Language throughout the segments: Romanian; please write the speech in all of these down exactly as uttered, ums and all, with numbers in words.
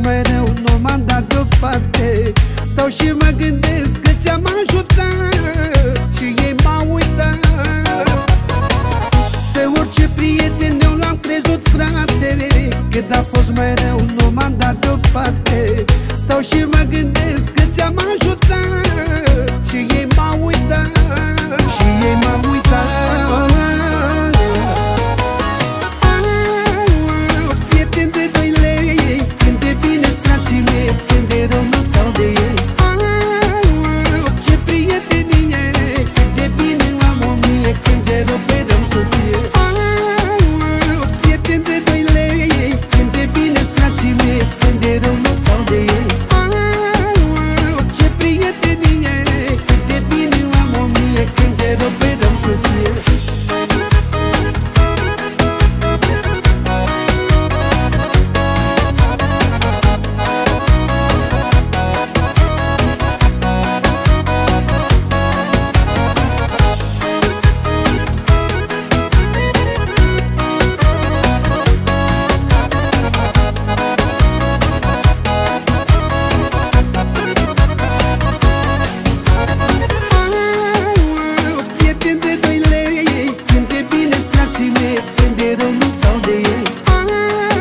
mereu, nu m-am dat deoparte. Stau și mă gândesc că ți-am ajutat și ei m-au uitat. Pe orice prieten eu l-am crezut, frate, când a fost mereu, nu m-am dat deoparte. Stau și mă gândesc că ți-am ajutat și ei m-au uitat. Și ei m-au uitat. Prieteni de doi lei, când e bine frații mei, când e rău nu dau de ei. Ce prietenie, când e bine am o mie, când e rău pe rău să fie. Prieteni de doi lei, când e bine frații mei, când e rău nu dau de ei. Ce prietenie, când e bine am o mie, când e rău pe rău să fie.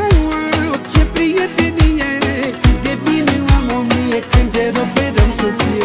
Sofia.